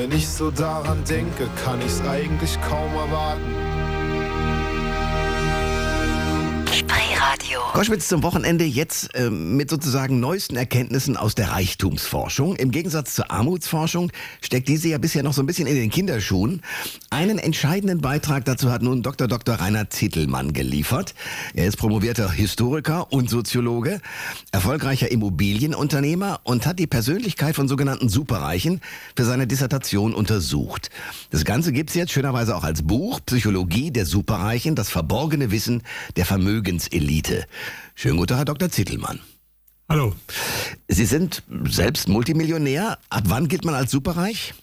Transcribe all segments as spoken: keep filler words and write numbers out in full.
Wenn ich so daran denke, kann ich's eigentlich kaum erwarten. Spreeradio. Koschwitz zum Wochenende jetzt äh, mit sozusagen neuesten Erkenntnissen aus der Reichtumsforschung. Im Gegensatz zur Armutsforschung steckt diese ja bisher noch so ein bisschen in den Kinderschuhen. Einen entscheidenden Beitrag dazu hat nun Doktor Doktor Rainer Zittelmann geliefert. Er ist promovierter Historiker und Soziologe, erfolgreicher Immobilienunternehmer und hat die Persönlichkeit von sogenannten Superreichen für seine Dissertation untersucht. Das Ganze gibt's jetzt schönerweise auch als Buch, Psychologie der Superreichen, das verborgene Wissen der Vermögenselite. Schönen guten Tag, Herr Doktor Zittelmann. Hallo. Sie sind selbst Multimillionär. Ab wann gilt man als superreich?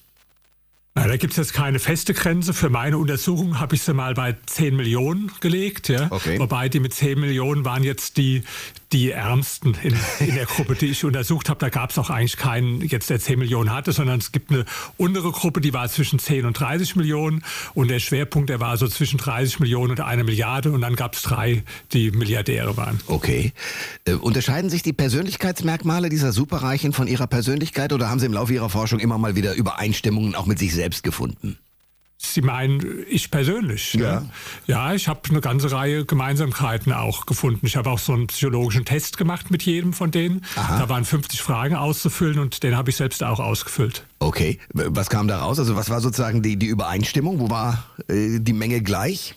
Na, da gibt es jetzt keine feste Grenze. Für meine Untersuchung habe ich sie mal bei zehn Millionen gelegt. Ja? Okay. Wobei die mit zehn Millionen waren jetzt die, die Ärmsten in, in der Gruppe, die ich untersucht habe. Da gab es auch eigentlich keinen, jetzt der zehn Millionen hatte, sondern es gibt eine untere Gruppe, die war zwischen zehn und dreißig Millionen. Und der Schwerpunkt, der war so zwischen dreißig Millionen und einer Milliarde. Und dann gab es drei, die Milliardäre waren. Okay. Äh, unterscheiden sich die Persönlichkeitsmerkmale dieser Superreichen von ihrer Persönlichkeit oder haben Sie im Laufe Ihrer Forschung immer mal wieder Übereinstimmungen auch mit sich selbst gefunden? Sie meinen, ich persönlich? Ja. Ne? Ja, ich habe eine ganze Reihe Gemeinsamkeiten auch gefunden. Ich habe auch so einen psychologischen Test gemacht mit jedem von denen. Aha. Da waren fünfzig Fragen auszufüllen und den habe ich selbst auch ausgefüllt. Okay. Was kam da raus? Also was war sozusagen die, die Übereinstimmung? Wo war äh, die Menge gleich?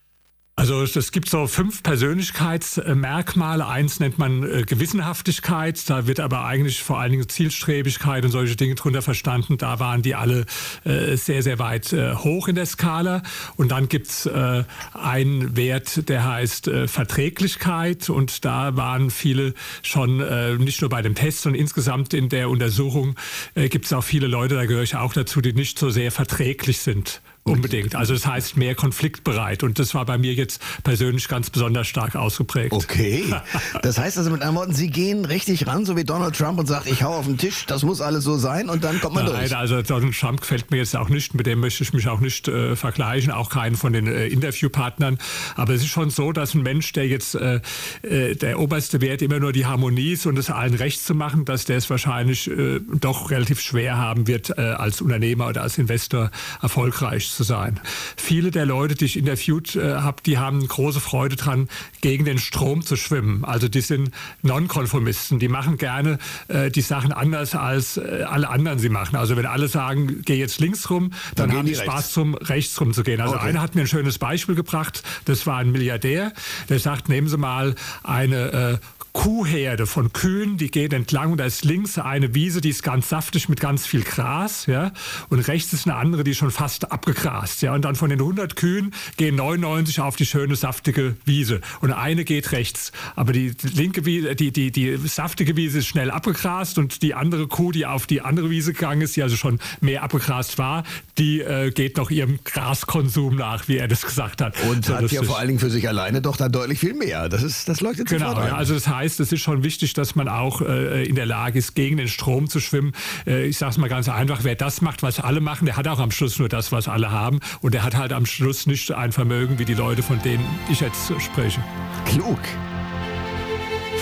Also es gibt so fünf Persönlichkeitsmerkmale. Eins nennt man äh, Gewissenhaftigkeit. Da wird aber eigentlich vor allen Dingen Zielstrebigkeit und solche Dinge drunter verstanden. Da waren die alle äh, sehr, sehr weit äh, hoch in der Skala. Und dann gibt's äh, einen Wert, der heißt äh, Verträglichkeit. Und da waren viele schon äh, nicht nur bei dem Test, sondern insgesamt in der Untersuchung äh, gibt es auch viele Leute, da gehöre ich auch dazu, die nicht so sehr verträglich sind. Unbedingt. Also das heißt mehr konfliktbereit. Und das war bei mir jetzt persönlich ganz besonders stark ausgeprägt. Okay. Das heißt also mit anderen Worten, Sie gehen richtig ran, so wie Donald Trump und sagt, ich hau auf den Tisch, das muss alles so sein und dann kommt man Nein, durch. also Donald Trump gefällt mir jetzt auch nicht, mit dem möchte ich mich auch nicht äh, vergleichen, auch keinen von den äh, Interviewpartnern. Aber es ist schon so, dass ein Mensch, der jetzt äh, äh, der oberste Wert immer nur die Harmonie ist und es allen recht zu machen, dass der es wahrscheinlich äh, doch relativ schwer haben wird, äh, als Unternehmer oder als Investor erfolgreich zu sein. Viele der Leute, die ich interviewt äh, habe, die haben große Freude dran, gegen den Strom zu schwimmen. Also die sind Nonkonformisten. Die machen gerne äh, die Sachen anders, als äh, alle anderen sie machen. Also wenn alle sagen, geh jetzt links rum, dann, Dann haben die die Spaß rechts. drum, rechts rum zu gehen. Also Okay. einer hat mir ein schönes Beispiel gebracht. Das war ein Milliardär, der sagt, nehmen Sie mal eine äh, Kuhherde von Kühen, die geht entlang und da ist links eine Wiese, die ist ganz saftig mit ganz viel Gras, ja, und rechts ist eine andere, die ist schon fast abgegrast, ja, und dann von den hundert Kühen gehen neunundneunzig auf die schöne saftige Wiese und eine geht rechts, aber die linke Wiese, die die die saftige Wiese ist schnell abgegrast und die andere Kuh, die auf die andere Wiese gegangen ist, die also schon mehr abgegrast war, die äh, geht noch ihrem Graskonsum nach, wie er das gesagt hat. Und So hat ja lustig. vor allen Dingen für sich alleine doch dann deutlich viel mehr. Das ist, das leuchtet Genau, sofort ein. ja, also das heißt, es ist schon wichtig, dass man auch äh, in der Lage ist, gegen den Strom zu schwimmen. Äh, ich sage es mal ganz einfach, wer das macht, was alle machen, der hat auch am Schluss nur das, was alle haben. Und der hat halt am Schluss nicht ein Vermögen wie die Leute, von denen ich jetzt spreche. Klug.